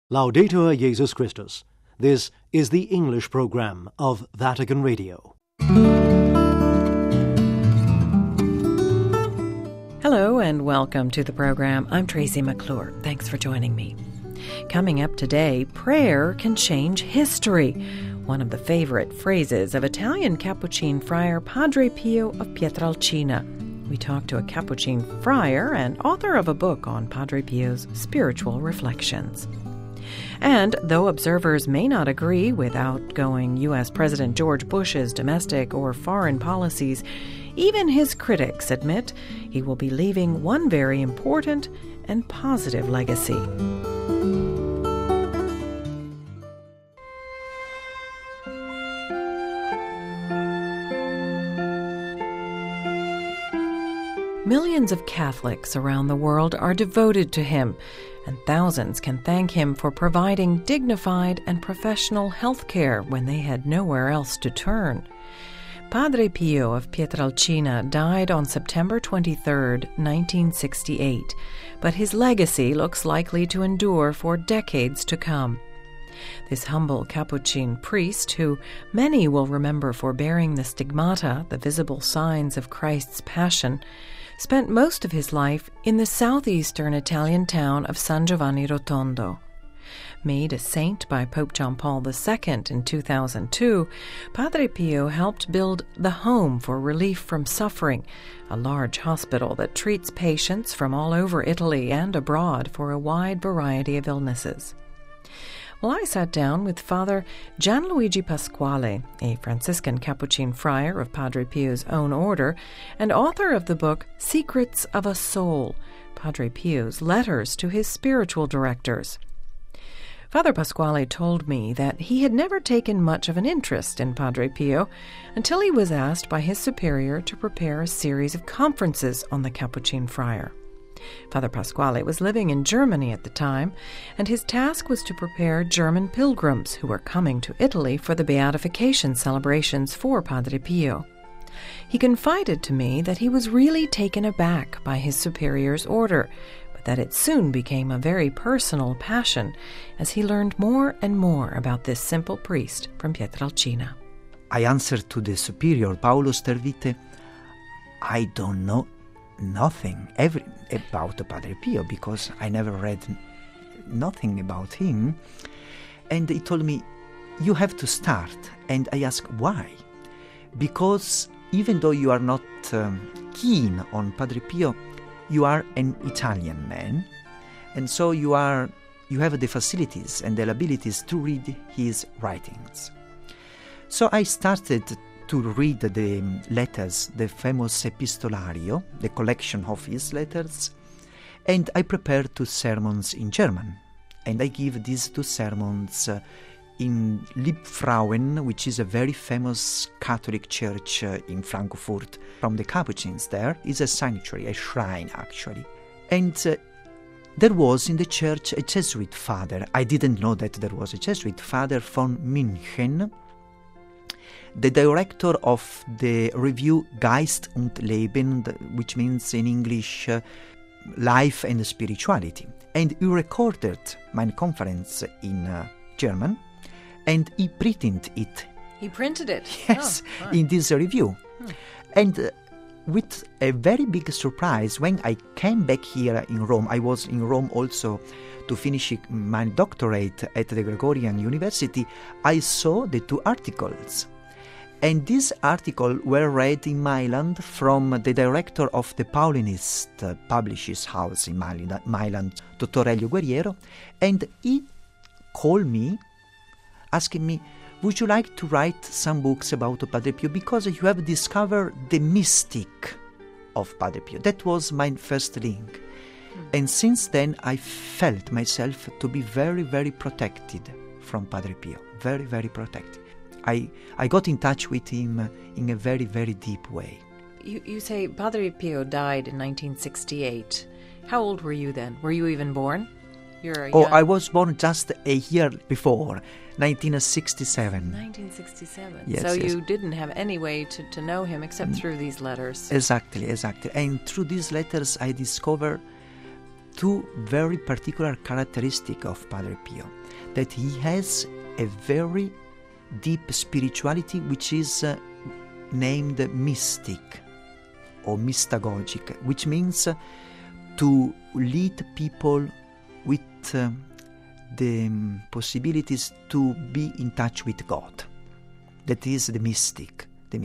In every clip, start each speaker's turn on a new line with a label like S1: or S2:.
S1: Laudetur Jesus Christus. This is the English program of Vatican Radio.
S2: Hello and welcome to the program. I'm Tracy McClure. Thanks for joining me. Coming up today, prayer can change history. One of the favorite phrases of Italian Capuchin friar Padre Pio of Pietrelcina. We talk to a Capuchin friar and author of a book on Padre Pio's spiritual reflections. And though observers may not agree with outgoing U.S. President George Bush's domestic or foreign policies, even his critics admit he will be leaving one very important and positive legacy. Millions of Catholics around the world are devoted to him, and thousands can thank him for providing dignified and professional health care when they had nowhere else to turn. Padre Pio of Pietrelcina died on September 23, 1968, but his legacy looks likely to endure for decades to come. This humble Capuchin priest, who many will remember for bearing the stigmata, the visible signs of Christ's passion, spent most of his life in the southeastern Italian town of San Giovanni Rotondo. Made a saint by Pope John Paul II in 2002, Padre Pio helped build the Home for Relief from Suffering, a large hospital that treats patients from all over Italy and abroad for a wide variety of illnesses. Well, I sat down with Father Gianluigi Pasquale, a Franciscan Capuchin friar of Padre Pio's own order, and author of the book Secrets of a Soul, Padre Pio's letters to his spiritual directors. Father Pasquale told me that he had never taken much of an interest in Padre Pio until he was asked by his superior to prepare a series of conferences on the Capuchin friar. Father Pasquale was living in Germany at the time, and his task was to prepare German pilgrims who were coming to Italy for the beatification celebrations for Padre Pio. He confided to me that he was really taken aback by his superior's order, but that it soon became a very personal passion as he learned more and more about this simple priest from Pietrelcina.
S3: I answered to the superior, Paolo Stervite, I don't know nothing about Padre Pio because I never read nothing about him. And he told me, you have to start. And I asked, why? Because even though you are not keen on Padre Pio, you are an Italian man. And so you have the facilities and the abilities to read his writings. So I started to read the letters, the famous Epistolario, the collection of his letters, and I prepared 2 sermons in German. And I give these 2 sermons in Liebfrauen, which is a very famous Catholic church in Frankfurt. From the Capuchins there is a sanctuary, a shrine actually. And there was in the church a Jesuit father. I didn't know that there was a Jesuit father from München, the director of the review Geist und Leben, which means in English life and spirituality. And he recorded my conference in German, and he printed it.
S2: He printed it?
S3: Yes, in this review. And with a very big surprise, when I came back here in Rome, I was in Rome also to finish my doctorate at the Gregorian University, I saw the 2 articles. And these articles were read in Milan from the director of the Paulinist publishers house in Milan, Dr. Elio Guerriero, and he called me, asking me, would you like to write some books about Padre Pio, because you have discovered the mystic of Padre Pio. That was my first link. And since then, I felt myself to be very, very protected from Padre Pio, very, very protected. I got in touch with him in a very, very deep way.
S2: You say Padre Pio died in 1968. How old were you then? Were you even born?
S3: I was born just a year before, 1967.
S2: 1967.
S3: Yes,
S2: so
S3: yes.
S2: You didn't have any way to know him except through these letters.
S3: Exactly. And through these letters I discovered two very particular characteristics of Padre Pio, that he has a very deep spirituality which is named mystic or mystagogic, which means to lead people with the possibilities to be in touch with God. That is the mystic.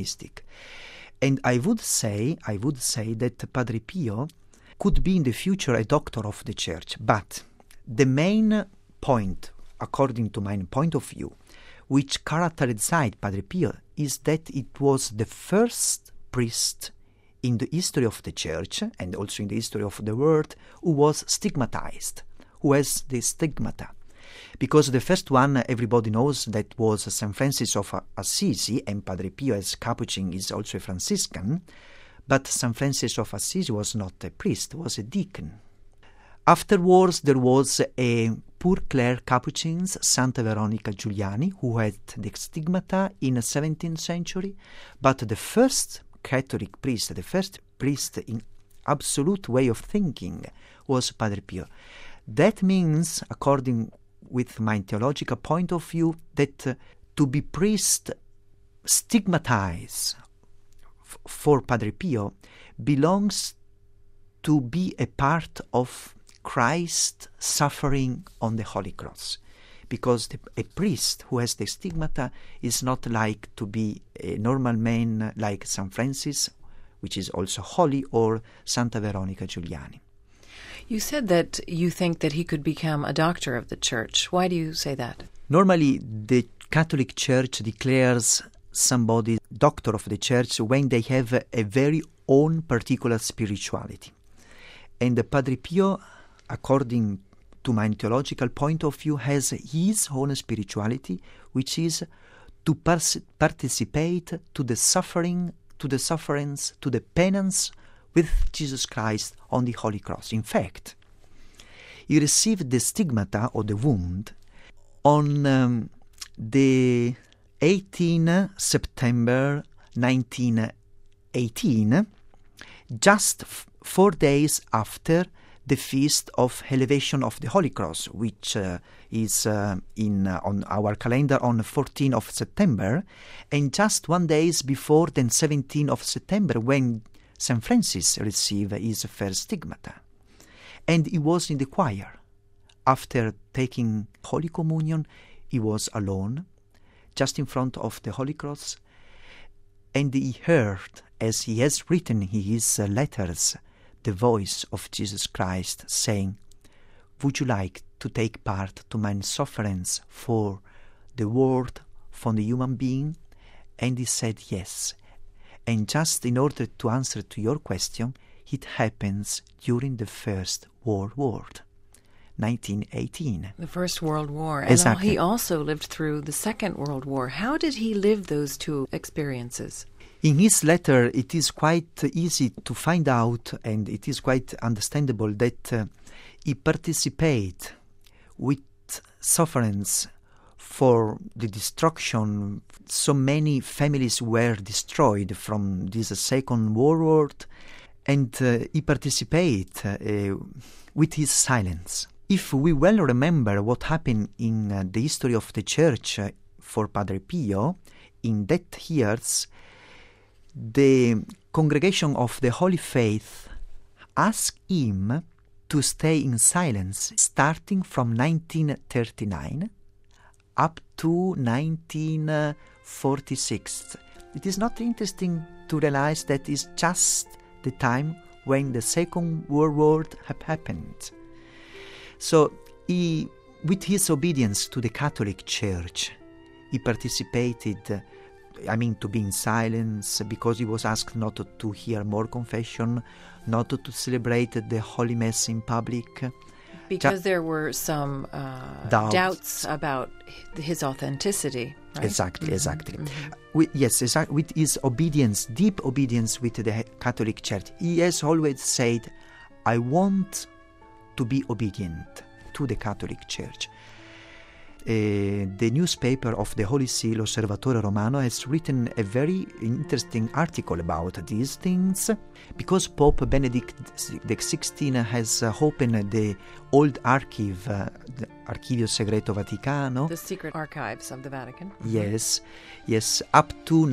S3: And I would say that Padre Pio could be in the future a doctor of the Church, but the main point, according to my point of view, which characterized Padre Pio is that it was the first priest in the history of the Church and also in the history of the world who was stigmatized, who has the stigmata. Because the first one, everybody knows, that was St. Francis of Assisi, and Padre Pio as Capuchin is also a Franciscan, but St. Francis of Assisi was not a priest, was a deacon. Afterwards, there was a poor Clare Capuchins, Santa Veronica Giuliani, who had the stigmata in the 17th century, but the first Catholic priest, the first priest in absolute way of thinking was Padre Pio. That means, according with my theological point of view, that to be priest stigmatized for Padre Pio belongs to be a part of Christ suffering on the Holy Cross. Because a priest who has the stigmata is not like to be a normal man like St. Francis, which is also holy, or Santa Veronica Giuliani.
S2: You said that you think that he could become a doctor of the Church. Why do you say that?
S3: Normally, the Catholic Church declares somebody doctor of the Church when they have a very own particular spirituality. And Padre Pio, according to my theological point of view, has his own spirituality, which is to participate to the suffering, to the sufferance, to the penance with Jesus Christ on the Holy Cross. In fact, he received the stigmata or the wound on the 18 September 1918, just 4 days after the feast of Elevation of the Holy Cross, which is on our calendar on the 14th of September, and just 1 day before the 17th of September, when St. Francis received his first stigmata. And he was in the choir. After taking Holy Communion, he was alone, just in front of the Holy Cross, and he heard, as he has written in his letters, the voice of Jesus Christ saying, "Would you like to take part to my sufferings for the world, for the human being?" And he said yes. And just in order to answer to your question, it happens during the First World War, 1918.
S2: The First World War. And
S3: exactly.
S2: He also lived through the Second World War. How did he live those two experiences?
S3: In his letter, it is quite easy to find out, and it is quite understandable, that he participated with sufferings for the destruction. So many families were destroyed from this Second World War, and he participated with his silence. If we well remember what happened in the history of the Church for Padre Pio, in that years, the Congregation of the Holy Faith asked him to stay in silence starting from 1939 up to 1946. It is not interesting to realize that it's just the time when the Second World War happened. So he, with his obedience to the Catholic Church, he participated, to be in silence, because he was asked not to hear more confession, not to celebrate the Holy Mass in public.
S2: Because there were some doubts about his authenticity, right?
S3: Exactly. Mm-hmm. With his obedience, deep obedience with the Catholic Church, he has always said, I want to be obedient to the Catholic Church. the newspaper of the Holy See, L'Osservatore Romano, has written a very interesting article about these things, because Pope Benedict XVI has opened the old archive, the Archivio Segreto Vaticano.
S2: The secret archives of the Vatican.
S3: Yes, up to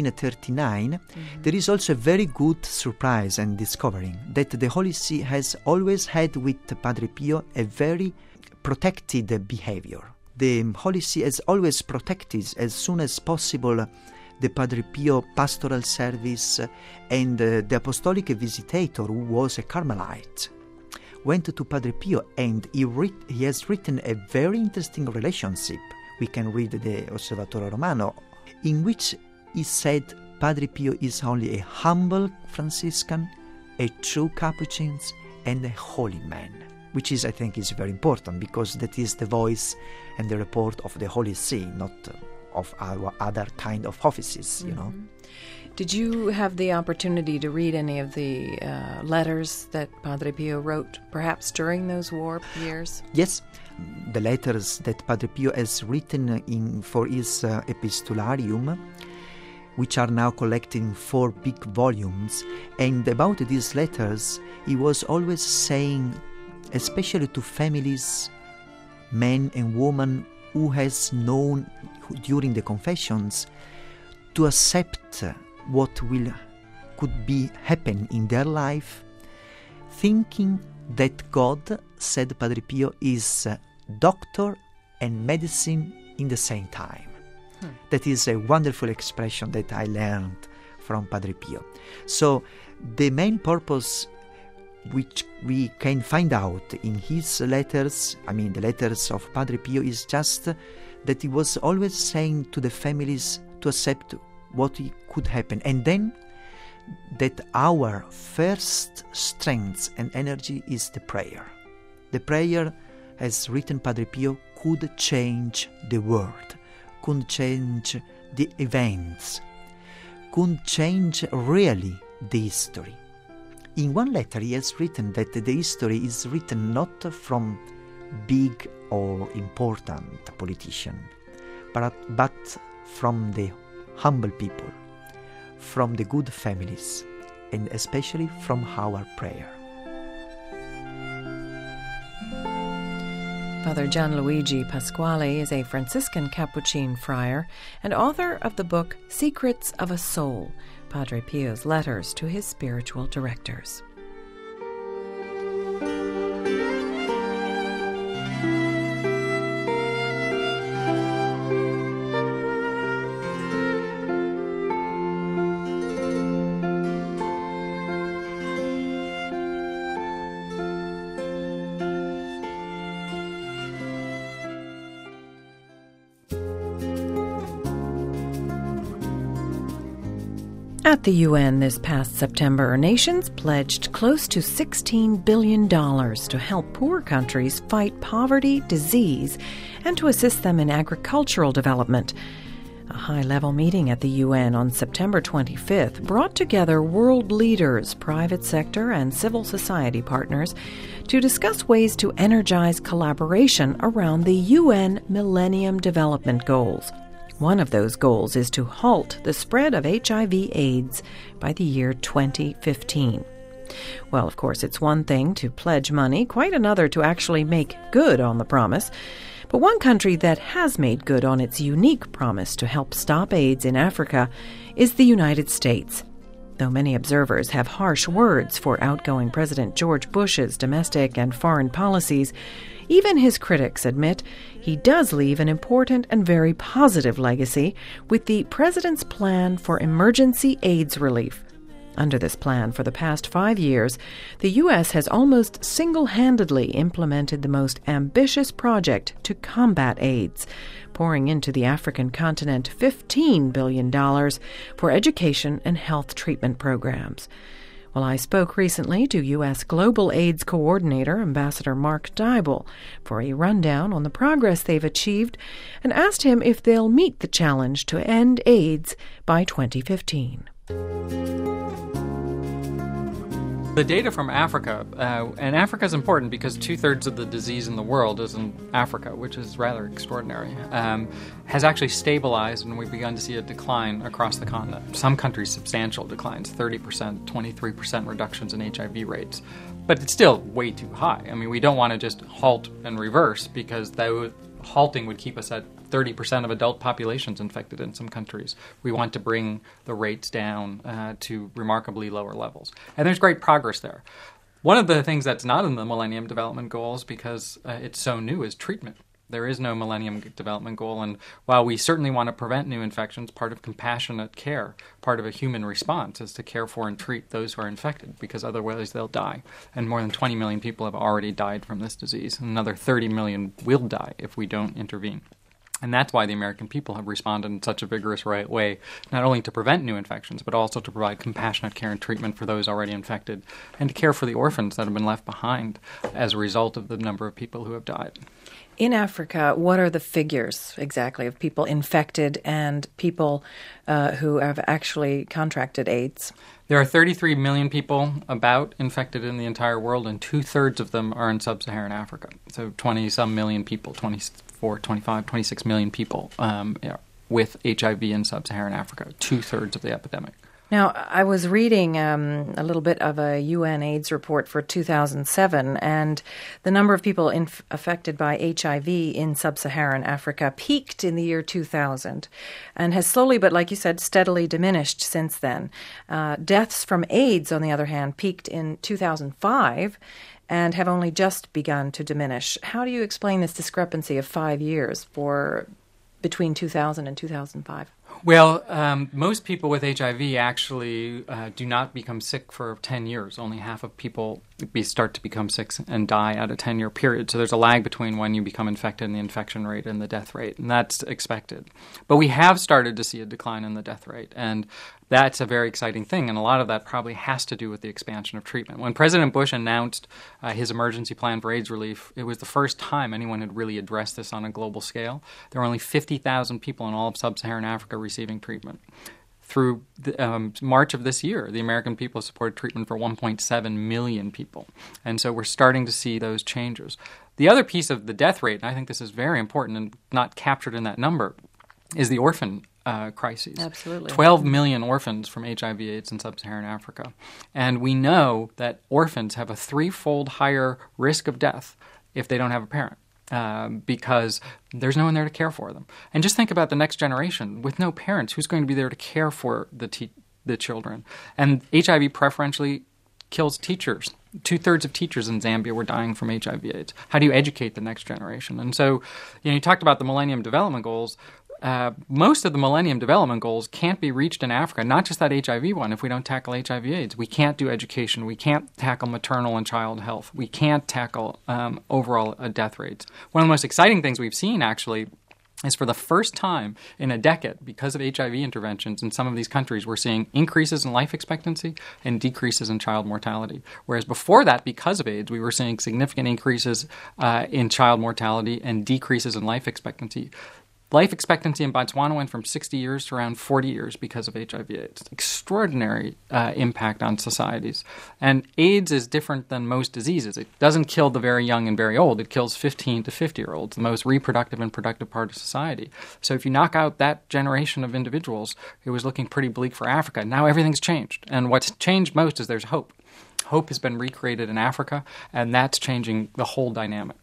S3: 1939. There is also a very good surprise and discovering that the Holy See has always had with Padre Pio a very protected behavior. The Holy See has always protected as soon as possible the Padre Pio pastoral service, and the apostolic visitator, who was a Carmelite, went to Padre Pio, and he has written a very interesting relationship. We can read the Osservatore Romano, in which he said Padre Pio is only a humble Franciscan, a true Capuchin, and a holy man, which is, I think, is very important, because that is the voice and the report of the Holy See, not of our other kind of offices, you know.
S2: Did you have the opportunity to read any of the letters that Padre Pio wrote, perhaps during those war years?
S3: Yes, the letters that Padre Pio has written for his Epistolarium, which are now collected in 4 big volumes. And about these letters, he was always saying, especially to families, men and women who has known during the confessions, to accept what could be happen in their life, thinking that God, said Padre Pio, is doctor and medicine in the same time. That is a wonderful expression that I learned from Padre Pio. So the main purpose which we can find out in his letters, the letters of Padre Pio, is just that he was always saying to the families to accept what could happen, and then that our first strength and energy is the prayer. The prayer, as written Padre Pio, could change the world, could change the events, could change really the history. In one letter he has written that the history is written not from big or important politicians, but from the humble people, from the good families, and especially from our prayer.
S2: Father Gianluigi Pasquale is a Franciscan Capuchin friar and author of the book Secrets of a Soul, Padre Pio's letters to his spiritual directors. At the UN this past September, nations pledged close to $16 billion to help poor countries fight poverty, disease, and to assist them in agricultural development. A high-level meeting at the UN on September 25th brought together world leaders, private sector, and civil society partners to discuss ways to energize collaboration around the UN Millennium Development Goals. One of those goals is to halt the spread of HIV/AIDS by the year 2015. Well, of course, it's one thing to pledge money, quite another to actually make good on the promise. But one country that has made good on its unique promise to help stop AIDS in Africa is the United States. Though many observers have harsh words for outgoing President George Bush's domestic and foreign policies, even his critics admit he does leave an important and very positive legacy with the president's plan for emergency AIDS relief. Under this plan, for the past 5 years, the U.S. has almost single-handedly implemented the most ambitious project to combat AIDS, pouring into the African continent $15 billion for education and health treatment programs. Well, I spoke recently to U.S. Global AIDS Coordinator, Ambassador Mark Dybul, for a rundown on the progress they've achieved and asked him if they'll meet the challenge to end AIDS by 2015.
S4: The data from Africa, and Africa is important because 2/3 of the disease in the world is in Africa, which is rather extraordinary, has actually stabilized, and we've begun to see a decline across the continent. Some countries, substantial declines, 30%, 23% reductions in HIV rates. But it's still way too high. I mean, we don't want to just halt and reverse, because halting would keep us at 30% of adult populations infected in some countries. We want to bring the rates down to remarkably lower levels. And there's great progress there. One of the things that's not in the Millennium Development Goals, because it's so new, is treatment. There is no Millennium Development Goal, and while we certainly want to prevent new infections, part of compassionate care, part of a human response, is to care for and treat those who are infected, because otherwise they'll die. And more than 20 million people have already died from this disease, and another 30 million will die if we don't intervene. And that's why the American people have responded in such a vigorous way, not only to prevent new infections, but also to provide compassionate care and treatment for those already infected, and to care for the orphans that have been left behind as a result of the number of people who have died.
S2: In Africa, what are the figures exactly of people infected and people who have actually contracted AIDS?
S4: There are 33 million people about infected in the entire world, and 2/3 of them are in sub-Saharan Africa. So 20-some million people, 24, 25, 26 million people with HIV in sub-Saharan Africa, 2/3 of the epidemic.
S2: Now, I was reading a little bit of a UN AIDS report for 2007, and the number of people affected by HIV in sub-Saharan Africa peaked in the year 2000 and has slowly, but like you said, steadily diminished since then. Deaths from AIDS, on the other hand, peaked in 2005 and have only just begun to diminish. How do you explain this discrepancy of 5 years between 2000 and 2005?
S4: Well, most people with HIV actually do not become sick for 10 years. Only half of people start to become sick and die at a 10-year period. So there's a lag between when you become infected and the infection rate and the death rate, and that's expected. But we have started to see a decline in the death rate, and that's a very exciting thing, and a lot of that probably has to do with the expansion of treatment. When President Bush announced his emergency plan for AIDS relief, it was the first time anyone had really addressed this on a global scale. There were only 50,000 people in all of sub-Saharan Africa receiving treatment. Through March of this year, the American people supported treatment for 1.7 million people. And so we're starting to see those changes. The other piece of the death rate, and I think this is very important and not captured in that number, is the orphan crises.
S2: Absolutely.
S4: 12 million orphans from HIV/AIDS in sub-Saharan Africa. And we know that orphans have a 3-fold higher risk of death if they don't have a parent. Because there's no one there to care for them. And just think about the next generation. With no parents, who's going to be there to care for the children? And HIV preferentially kills teachers. 2/3 of teachers in Zambia were dying from HIV/AIDS. How do you educate the next generation? And so, you talked about the Millennium Development Goals. Most of the Millennium Development Goals can't be reached in Africa, not just that HIV one, if we don't tackle HIV/AIDS. We can't do education. We can't tackle maternal and child health. We can't tackle overall death rates. One of the most exciting things we've seen, actually, is for the first time in a decade, because of HIV interventions in some of these countries, we're seeing increases in life expectancy and decreases in child mortality. Whereas before that, because of AIDS, we were seeing significant increases in child mortality and decreases in life expectancy. Life expectancy in Botswana went from 60 years to around 40 years because of HIV/AIDS. Extraordinary impact on societies. And AIDS is different than most diseases. It doesn't kill the very young and very old. It kills 15 to 50-year-olds, the most reproductive and productive part of society. So if you knock out that generation of individuals, it was looking pretty bleak for Africa. Now everything's changed. And what's changed most is there's hope. Hope has been recreated in Africa, and that's changing the whole dynamic.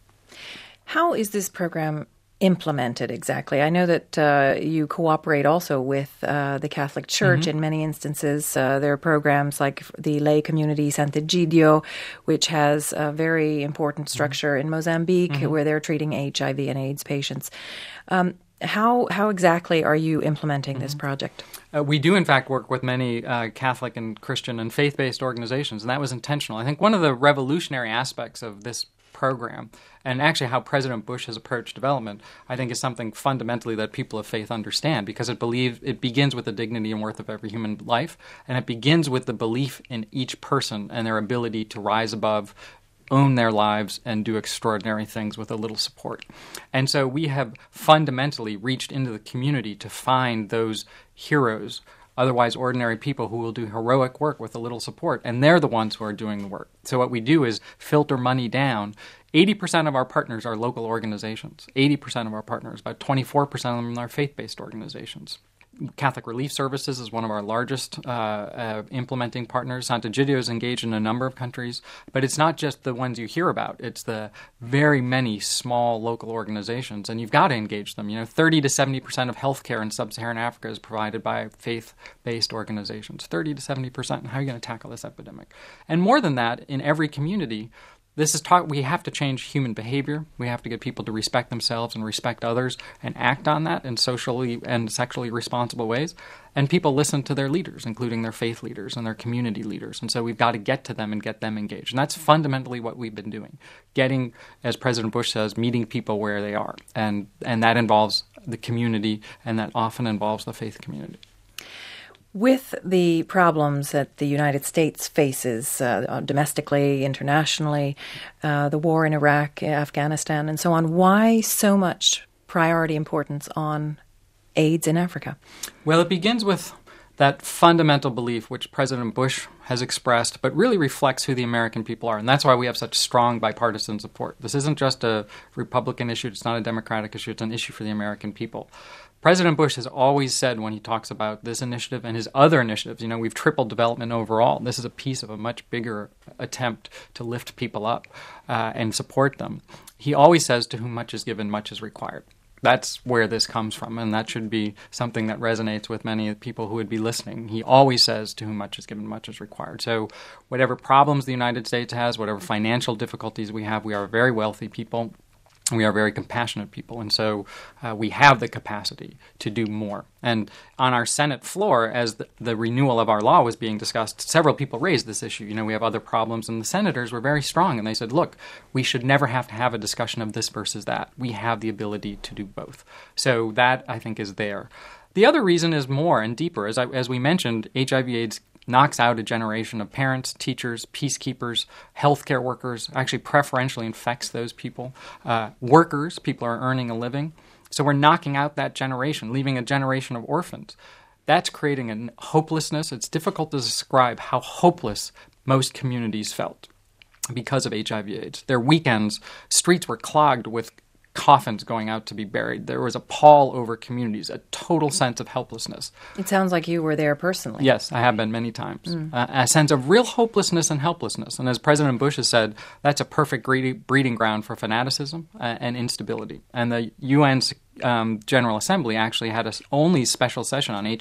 S2: How is this program implemented exactly? I know that you cooperate also with the Catholic Church in many instances. There are programs like the lay community Sant'Egidio, which has a very important structure in Mozambique where they're treating HIV and AIDS patients. How exactly are you implementing this project?
S4: We do, in fact, work with many Catholic and Christian and faith-based organizations, and that was intentional. I think one of the revolutionary aspects of this program, and actually how President Bush has approached development, I think is something fundamentally that people of faith understand, because it begins with the dignity and worth of every human life, and it begins with the belief in each person and their ability to rise above, own their lives, and do extraordinary things with a little support. And so we have fundamentally reached into the community to find those heroes otherwise ordinary people who will do heroic work with a little support, and they're the ones who are doing the work. So what we do is filter money down. 80% of our partners are local organizations. 80% of our partners, about 24% of them are faith-based organizations. Catholic Relief Services is one of our largest implementing partners. Sant'Egidio is engaged in a number of countries, but it's not just the ones you hear about. It's the very many small local organizations, and you've got to engage them. 30 to 70% of healthcare in sub-Saharan Africa is provided by faith-based organizations. 30 to 70%. How are you going to tackle this epidemic? And more than that, in every community, we have to change human behavior. We have to get people to respect themselves and respect others and act on that in socially and sexually responsible ways. And people listen to their leaders, including their faith leaders and their community leaders. And so we've got to get to them and get them engaged. And that's fundamentally what we've been doing. Getting, as President Bush says, meeting people where they are. And that involves the community, and that often involves the faith community.
S2: With the problems that the United States faces domestically, internationally, the war in Iraq, Afghanistan, and so on, why so much priority importance on AIDS in Africa?
S4: Well, it begins with that fundamental belief which President Bush has expressed, but really reflects who the American people are. And that's why we have such strong bipartisan support. This isn't just a Republican issue. It's not a Democratic issue. It's an issue for the American people. President Bush has always said when he talks about this initiative and his other initiatives, we've tripled development overall. This is a piece of a much bigger attempt to lift people up and support them. He always says, to whom much is given, much is required. That's where this comes from, and that should be something that resonates with many people who would be listening. He always says, to whom much is given, much is required. So whatever problems the United States has, whatever financial difficulties we have, we are a very wealthy people. We are very compassionate people, and so we have the capacity to do more. And on our Senate floor, as the renewal of our law was being discussed, several people raised this issue. We have other problems, and the senators were very strong, and they said, look, we should never have to have a discussion of this versus that. We have the ability to do both. So that, I think, is there. The other reason is more and deeper. As we mentioned, HIV/AIDS knocks out a generation of parents, teachers, peacekeepers, healthcare workers, actually preferentially infects those people. Workers, people are earning a living. So we're knocking out that generation, leaving a generation of orphans. That's creating a hopelessness. It's difficult to describe how hopeless most communities felt because of HIV/AIDS. Their weekends, streets were clogged with coffins going out to be buried. There was a pall over communities, a total sense of helplessness.
S2: It sounds like you were there personally.
S4: Yes, I have been many times. A sense of real hopelessness and helplessness. And as President Bush has said, that's a perfect breeding ground for fanaticism and instability. And the UN's General Assembly actually had its only special session on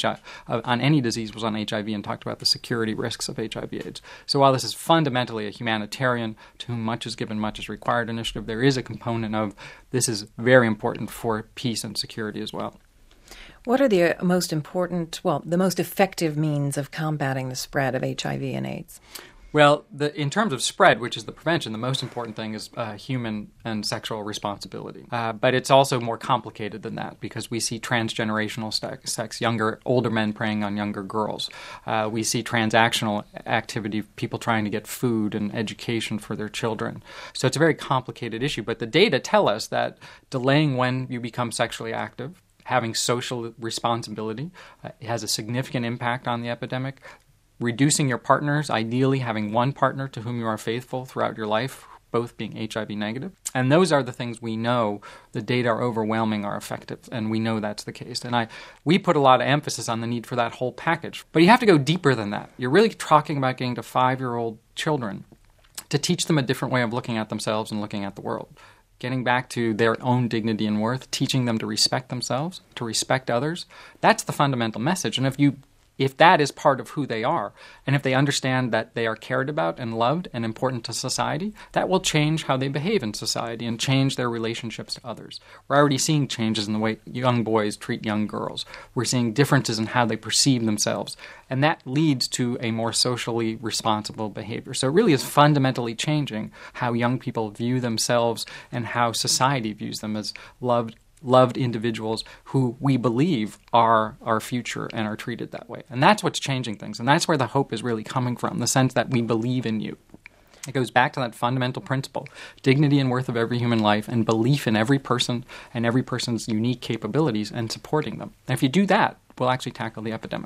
S4: any disease was on HIV and talked about the security risks of HIV/AIDS. So while this is fundamentally a humanitarian, to whom much is given, much is required initiative, there is a component of this is very important for peace and security as well.
S2: What are the most important, the most effective means of combating the spread of HIV and AIDS?
S4: Well, in terms of spread, which is the prevention, the most important thing is human and sexual responsibility. But it's also more complicated than that because we see transgenerational sex, older men preying on younger girls. We see transactional activity, people trying to get food and education for their children. So it's a very complicated issue. But the data tell us that delaying when you become sexually active, having social responsibility, has a significant impact on the epidemic. Reducing your partners, ideally having one partner to whom you are faithful throughout your life, both being HIV negative. And those are the things we know, the data are overwhelming, are effective, and we know that's the case. And we put a lot of emphasis on the need for that whole package. But you have to go deeper than that. You're really talking about getting to 5-year-old children to teach them a different way of looking at themselves and looking at the world. Getting back to their own dignity and worth, teaching them to respect themselves, to respect others. That's the fundamental message. And if that is part of who they are, and if they understand that they are cared about and loved and important to society, that will change how they behave in society and change their relationships to others. We're already seeing changes in the way young boys treat young girls. We're seeing differences in how they perceive themselves, and that leads to a more socially responsible behavior. So it really is fundamentally changing how young people view themselves and how society views them as loved individuals who we believe are our future and are treated that way. And that's what's changing things. And that's where the hope is really coming from, the sense that we believe in you. It goes back to that fundamental principle, dignity and worth of every human life and belief in every person and every person's unique capabilities and supporting them. And if you do that, we'll actually tackle the epidemic.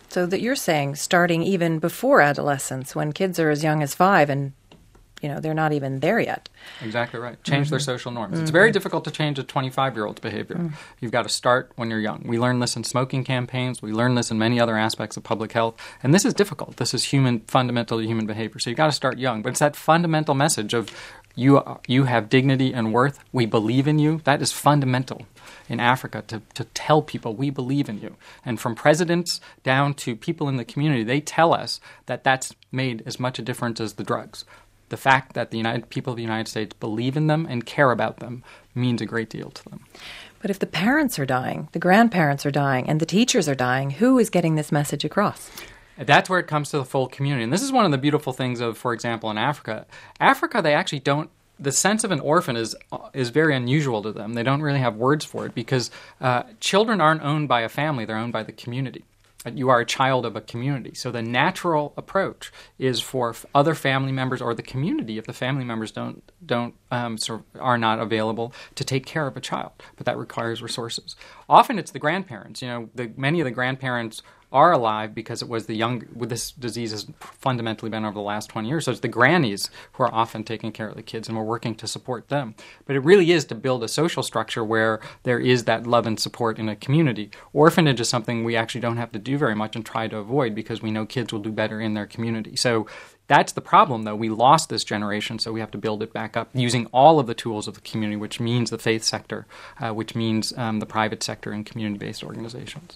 S2: So that you're saying starting even before adolescence, when kids are as young as 5 and they're not even there yet.
S4: Exactly right. Change their social norms. It's very difficult to change a 25-year-old's behavior. You've got to start when you're young. We learn this in smoking campaigns. We learn this in many other aspects of public health. And this is difficult. This is fundamental human behavior. So you've got to start young. But it's that fundamental message of you have dignity and worth. We believe in you. That is fundamental in Africa, to tell people we believe in you. And from presidents down to people in the community, they tell us that that's made as much a difference as the drugs. The fact that the people of the United States believe in them and care about them means a great deal to them.
S2: But if the parents are dying, the grandparents are dying, and the teachers are dying, who is getting this message across?
S4: That's where it comes to the full community. And this is one of the beautiful things of, for example, in Africa. Africa, they actually don't. The sense of an orphan is very unusual to them. They don't really have words for it because children aren't owned by a family. They're owned by the community. You are a child of a community. So the natural approach is for other family members or the community, if the family members are not available, to take care of a child. But that requires resources. Often it's the grandparents. Many of the grandparents are alive because it was this disease has fundamentally been over the last 20 years. So it's the grannies who are often taking care of the kids, and we're working to support them. But it really is to build a social structure where there is that love and support in a community. Orphanage is something we actually don't have to do very much and try to avoid because we know kids will do better in their community. So that's the problem, though. We lost this generation, so we have to build it back up using all of the tools of the community, which means the faith sector, which means the private sector and community-based organizations.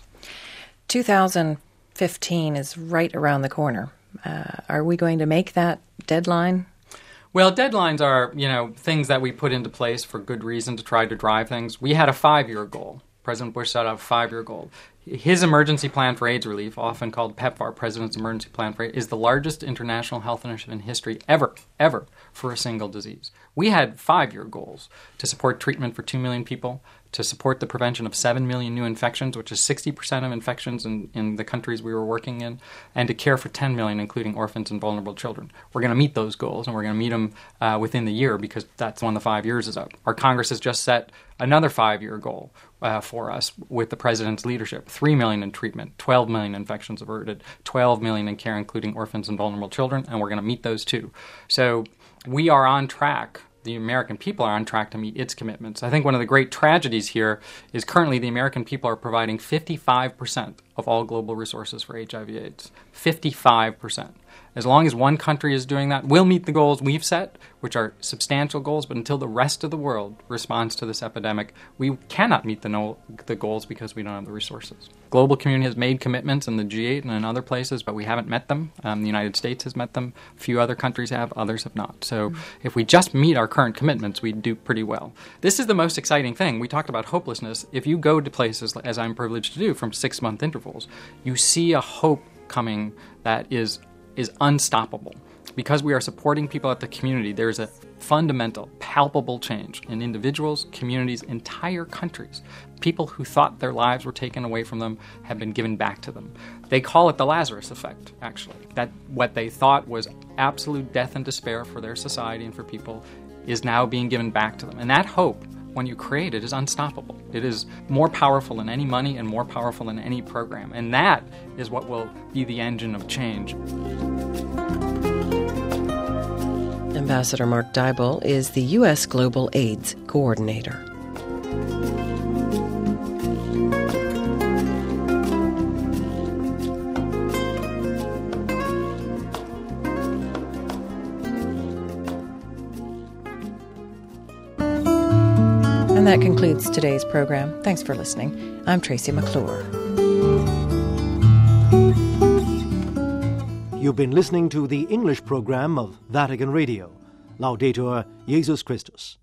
S2: 2015 is right around the corner. Are we going to make that deadline?
S4: Well, deadlines are, things that we put into place for good reason to try to drive things. We had a 5-year goal. President Bush set out a 5-year goal. His emergency plan for AIDS relief, often called PEPFAR, President's Emergency Plan for AIDS, is the largest international health initiative in history ever for a single disease. We had 5-year goals to support treatment for 2 million people, to support the prevention of 7 million new infections, which is 60% of infections in the countries we were working in, and to care for 10 million, including orphans and vulnerable children. We're going to meet those goals, and we're going to meet them within the year because that's when the 5 years is up. Our Congress has just set another 5-year goal for us with the President's leadership. 3 million in treatment, 12 million infections averted, 12 million in care, including orphans and vulnerable children, and we're going to meet those too. So we are on track. The American people are on track to meet its commitments. I think one of the great tragedies here is currently the American people are providing 55% of all global resources for HIV/AIDS. 55%. As long as one country is doing that, we'll meet the goals we've set, which are substantial goals, but until the rest of the world responds to this epidemic, we cannot meet the goals because we don't have the resources. Global community has made commitments in the G8 and in other places, but we haven't met them. The United States has met them. A few other countries have, others have not. So if we just meet our current commitments, we do pretty well. This is the most exciting thing. We talked about hopelessness. If you go to places, as I'm privileged to do, from 6-month intervals, you see a hope coming that is unstoppable. Because we are supporting people at the community, there's a fundamental, palpable change in individuals, communities, entire countries. People who thought their lives were taken away from them have been given back to them. They call it the Lazarus effect, actually. That what they thought was absolute death and despair for their society and for people is now being given back to them. And that hope, when you create it, is unstoppable. It is more powerful than any money and more powerful than any program. And that is what will be the engine of change.
S2: Ambassador Mark Dybul is the U.S. Global AIDS Coordinator. And that concludes today's program. Thanks for listening. I'm Tracy McClure.
S1: You've been listening to the English program of Vatican Radio. Laudetur Jesus Christus.